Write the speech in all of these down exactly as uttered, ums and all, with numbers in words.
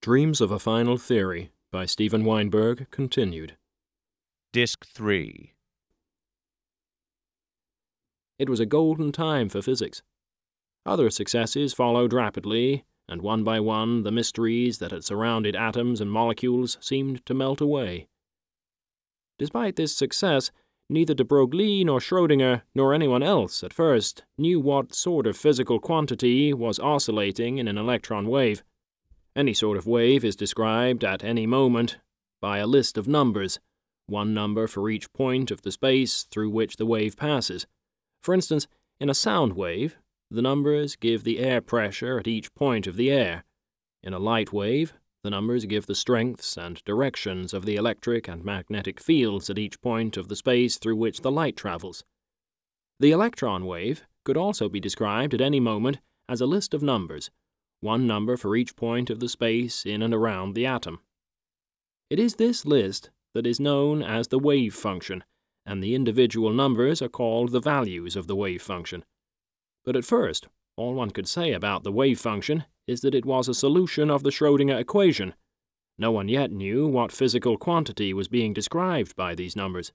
Dreams of a Final Theory by Steven Weinberg, continued. Disc three. It was a golden time for physics. Other successes followed rapidly, and one by one the mysteries that had surrounded atoms and molecules seemed to melt away. Despite this success, neither de Broglie nor Schrödinger nor anyone else at first knew what sort of physical quantity was oscillating in an electron wave. Any sort of wave is described at any moment by a list of numbers, one number for each point of the space through which the wave passes. For instance, in a sound wave, the numbers give the air pressure at each point of the air. In a light wave, the numbers give the strengths and directions of the electric and magnetic fields at each point of the space through which the light travels. The electron wave could also be described at any moment as a list of numbers, one number for each point of the space in and around the atom. It is this list that is known as the wave function, and the individual numbers are called the values of the wave function. But at first, all one could say about the wave function is that it was a solution of the Schrödinger equation. No one yet knew what physical quantity was being described by these numbers.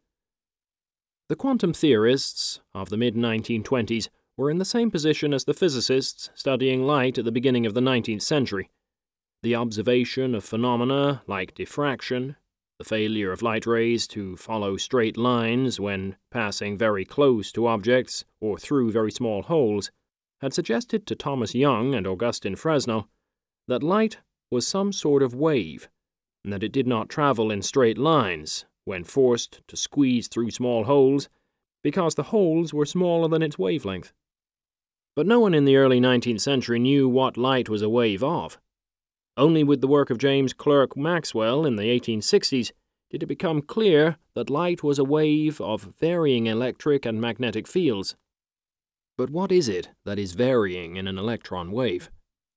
The quantum theorists of the mid nineteen twenties were in the same position as the physicists studying light at the beginning of the nineteenth century. The observation of phenomena like diffraction, the failure of light rays to follow straight lines when passing very close to objects or through very small holes, had suggested to Thomas Young and Augustin Fresnel that light was some sort of wave, and that it did not travel in straight lines when forced to squeeze through small holes because the holes were smaller than its wavelength. But no one in the early nineteenth century knew what light was a wave of. Only with the work of James Clerk Maxwell in the eighteen sixties did it become clear that light was a wave of varying electric and magnetic fields. But what is it that is varying in an electron wave?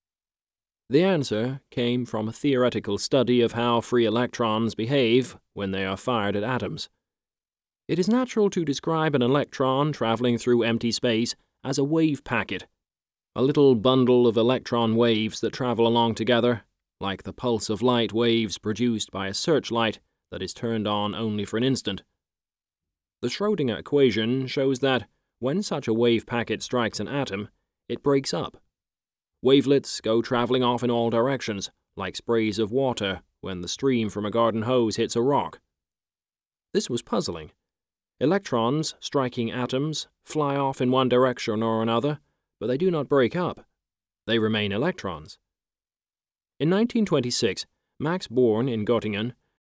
The answer came from a theoretical study of how free electrons behave when they are fired at atoms. It is natural to describe an electron traveling through empty space as a wave packet, a little bundle of electron waves that travel along together, like the pulse of light waves produced by a searchlight that is turned on only for an instant. The Schrödinger equation shows that when such a wave packet strikes an atom, it breaks up. Wavelets go traveling off in all directions, like sprays of water when the stream from a garden hose hits a rock. This was puzzling. Electrons striking atoms fly off in one direction or another, but they do not break up. They remain electrons. In nineteen twenty-six, Max Born in Göttingen